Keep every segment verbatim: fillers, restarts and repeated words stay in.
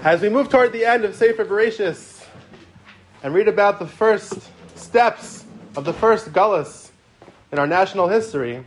As we move toward the end of Sefer Bereshis and read about the first steps of the first Galus in our national history,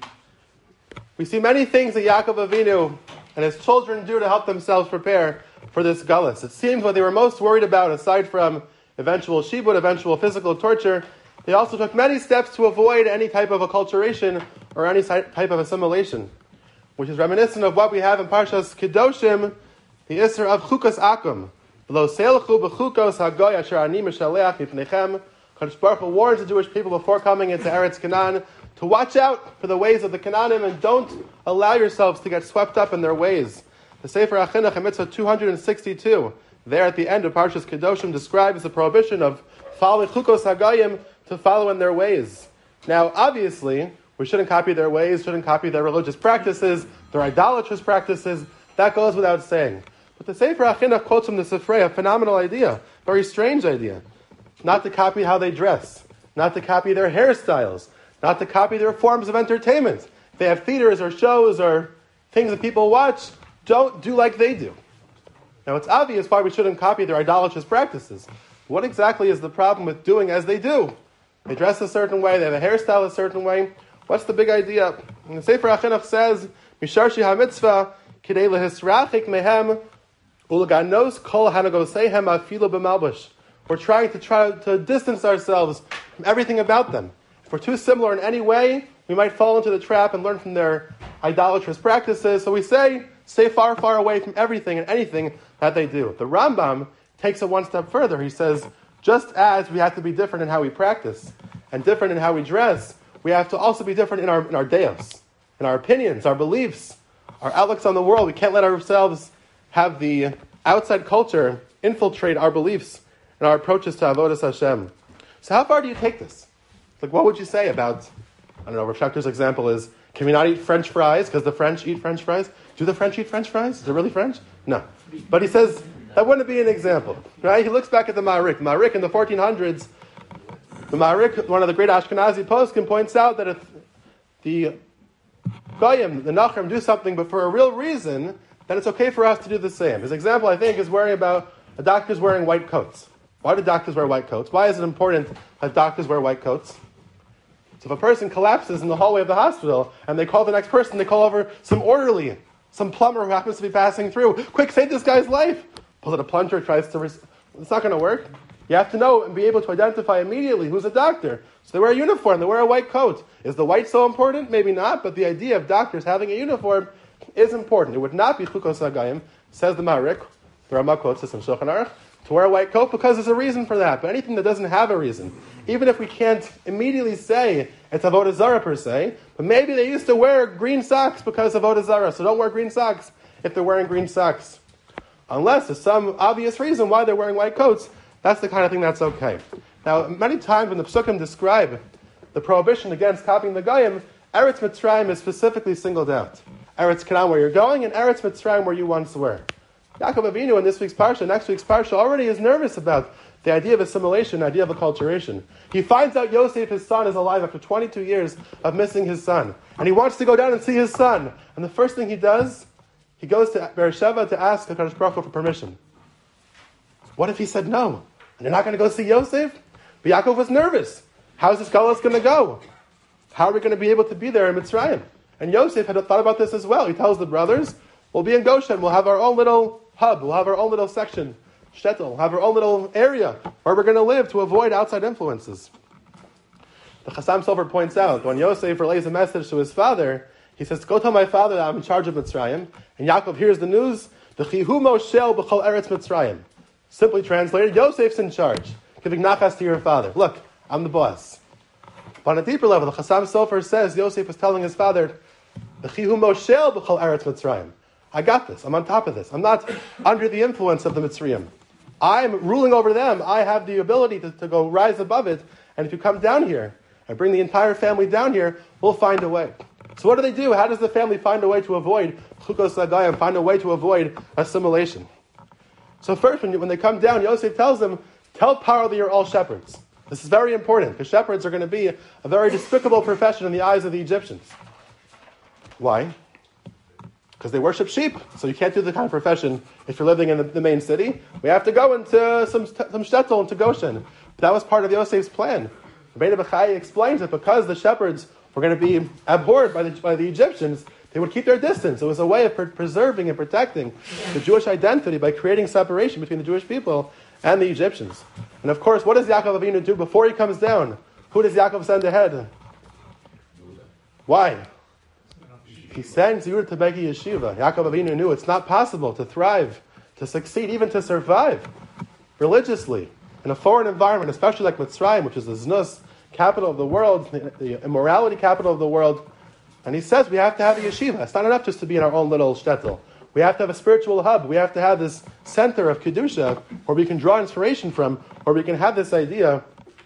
we see many things that Yaakov Avinu and his children do to help themselves prepare for this Galus. It seems what they were most worried about, aside from eventual shibud, eventual physical torture, they also took many steps to avoid any type of acculturation or any type of assimilation, which is reminiscent of what we have in Parshas Kedoshim, the Isser of Chukas Akum. V'lo seilchu b'chukos hagoy asher ani mishaleach mipnechem. Kadosh Baruch Hu warns the Jewish people before coming into Eretz Canaan to watch out for the ways of the Canaanim and don't allow yourselves to get swept up in their ways. The Sefer HaChinuch in Mitzvah two hundred sixty-two, there at the end of Parshas Kedoshim, describes the prohibition of following Chukos Hagoyim to follow in their ways. Now, obviously, we shouldn't copy their ways, shouldn't copy their religious practices, their idolatrous practices. That goes without saying. But the Sefer HaChinuch quotes from the Sifrei a phenomenal idea, very strange idea. Not to copy how they dress, not to copy their hairstyles, not to copy their forms of entertainment. If they have theaters or shows or things that people watch, don't do like they do. Now, it's obvious why we shouldn't copy their idolatrous practices. What exactly is the problem with doing as they do? They dress a certain way, they have a hairstyle a certain way. What's the big idea? And the Sefer HaChinuch says, Misharshi HaMitzvah, Kidei lehisrachik mehem, ulaganos kol hanagosehem afilu b'malbush. We're trying to try to distance ourselves from everything about them. If we're too similar in any way, we might fall into the trap and learn from their idolatrous practices. So we say, stay far, far away from everything and anything that they do. The Rambam takes it one step further. He says, just as we have to be different in how we practice and different in how we dress, we have to also be different in our in our deos, in our opinions, our beliefs, our outlooks on the world. We can't let ourselves have the outside culture infiltrate our beliefs and our approaches to Avodas Hashem. So how far do you take this? Like, what would you say about, I don't know, Rav Shachter's example is, can we not eat French fries because the French eat French fries? Do the French eat French fries? Is it really French? No. But he says, that wouldn't be an example. Right? He looks back at the Ma'arik. Ma'arik in the fourteen hundreds, the Ma'arik, one of the great Ashkenazi poskim, points out that if the Goyim, the Nachrim, do something but for a real reason, then it's okay for us to do the same. His example, I think, is worrying about a doctor's wearing white coats. Why do doctors wear white coats? Why is it important that doctors wear white coats? So if a person collapses in the hallway of the hospital and they call the next person, they call over some orderly, some plumber who happens to be passing through. Quick, save this guy's life. Pulls out a plunger, tries to... Res- it's not going to work. You have to know and be able to identify immediately who's a doctor. So they wear a uniform, they wear a white coat. Is the white so important? Maybe not, but the idea of doctors having a uniform is important. It would not be Chukos Hagayim, says the Ma'arik, the Ramah quotes this in Shulchan Aruch, to wear a white coat because there's a reason for that. But anything that doesn't have a reason, even if we can't immediately say it's Avodah Zarah per se, but maybe they used to wear green socks because of Avodah Zarah, so don't wear green socks if they're wearing green socks. Unless there's some obvious reason why they're wearing white coats, that's the kind of thing that's okay. Now, many times when the Psukim describe the prohibition against copying the Goyim, Eretz Mitzrayim is specifically singled out. Eretz Canaan where you're going, and Eretz Mitzrayim where you once were. Yaakov Avinu in this week's Parsha, next week's Parsha, already is nervous about the idea of assimilation, the idea of acculturation. He finds out Yosef, his son, is alive after twenty-two years of missing his son. And he wants to go down and see his son. And the first thing he does, he goes to Beersheba to ask HaKadosh Baruch Hu for permission. What if he said no? And you're not going to go see Yosef? But Yaakov was nervous. How's this galus going to go? How are we going to be able to be there in Mitzrayim? And Yosef had thought about this as well. He tells the brothers, we'll be in Goshen, we'll have our own little hub, we'll have our own little section, shtetl, we'll have our own little area where we're going to live to avoid outside influences. The Chassam Sofer points out, when Yosef relays a message to his father, he says, go tell my father that I'm in charge of Mitzrayim. And Yaakov hears the news, the Chihu Moshel b'chol Eretz Mitzrayim. Simply translated, Yosef's in charge, giving nachas to your father. Look, I'm the boss. But on a deeper level, the Chassam Sofer says Yosef was telling his father, the Chihu Moshel b'chol Eretz Mitzrayim. I got this. I'm on top of this. I'm not under the influence of the Mitzrayim. I'm ruling over them. I have the ability to, to go rise above it. And if you come down here and bring the entire family down here, we'll find a way. So what do they do? How does the family find a way to avoid Chukos Hagayim, find a way to avoid assimilation? So first, when, you, when they come down, Yosef tells them, tell Paro that you're all shepherds. This is very important, because shepherds are going to be a very despicable profession in the eyes of the Egyptians. Why? because they worship sheep. So you can't do the kind of profession if you're living in the, the main city. We have to go into some some shtetl into Goshen. But that was part of Yosef's plan. Rabbeinu Bechai explains that because the shepherds were going to be abhorred by the, by the Egyptians, they would keep their distance. It was a way of pre- preserving and protecting the Jewish identity by creating separation between the Jewish people and the Egyptians. And of course, what does Yaakov Avinu do before he comes down? Who does Yaakov send ahead? Why? He sends Yehuda to Begi Yeshiva. Yaakov Avinu knew it's not possible to thrive, to succeed, even to survive religiously in a foreign environment, especially like Mitzrayim, which is the Znus capital of the world, the immorality capital of the world. And he says we have to have a yeshiva. It's not enough just to be in our own little shtetl. We have to have a spiritual hub. We have to have this center of Kedusha where we can draw inspiration from, where we can have this idea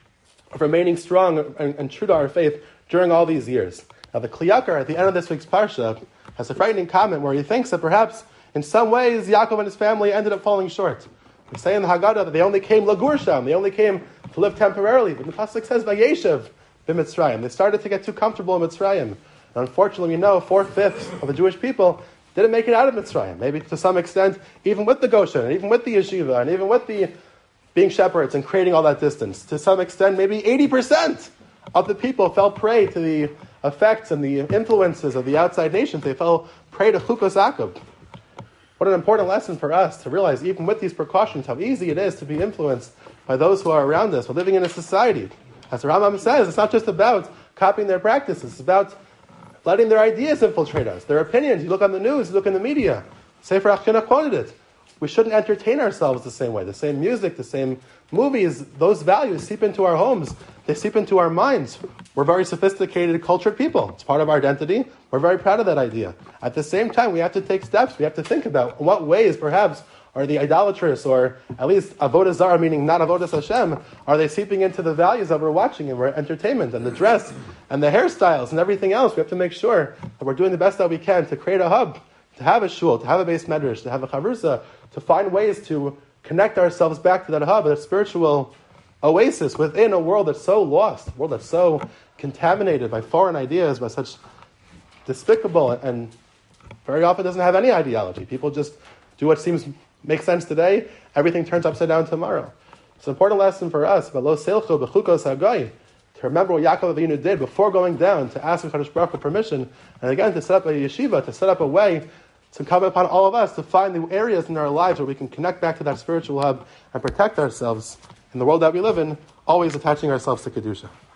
of remaining strong and, and true to our faith during all these years. Now the Kli Yakar at the end of this week's Parsha has a frightening comment where he thinks that perhaps in some ways Yaakov and his family ended up falling short. We say in the Haggadah that they only came lagur sham, they only came to live temporarily. But the pasuk says Vayeshev b'Mitzrayim. They started to get too comfortable in Mitzrayim. And unfortunately, we know four-fifths of the Jewish people didn't make it out of Mitzrayim. Maybe to some extent, even with the Goshen, and even with the yeshiva, and even with the being shepherds and creating all that distance. To some extent, maybe eighty percent of the people fell prey to the effects and the influences of the outside nations. They fell prey to Chukos Akab. What an important lesson for us to realize, even with these precautions, how easy it is to be influenced by those who are around us. We're living in a society. As the Rambam says, it's not just about copying their practices. It's about letting their ideas infiltrate us, their opinions. You look on the news, you look in the media. Sefer HaChinuch quoted it. We shouldn't entertain ourselves the same way. The same music, the same movies, those values seep into our homes. They seep into our minds. We're very sophisticated, cultured people. It's part of our identity. We're very proud of that idea. At the same time, we have to take steps. We have to think about what ways, perhaps, are the idolatrous, or at least avodah zarah, meaning not avodas Hashem, are they seeping into the values that we're watching and we're entertainment and the dress and the hairstyles and everything else. We have to make sure that we're doing the best that we can to create a hub, to have a shul, to have a base medrash, to have a chavrusa, to find ways to connect ourselves back to that hub, that spiritual oasis within a world that's so lost, a world that's so contaminated by foreign ideas, by such despicable and very often doesn't have any ideology. People just do what seems makes sense today, everything turns upside down tomorrow. It's an important lesson for us, to remember what Yaakov Avinu did before going down, to ask HaKadosh Baruch Hu permission, and again to set up a yeshiva, to set up a way to come upon all of us to find the areas in our lives where we can connect back to that spiritual hub and protect ourselves in the world that we live in, always attaching ourselves to Kedusha.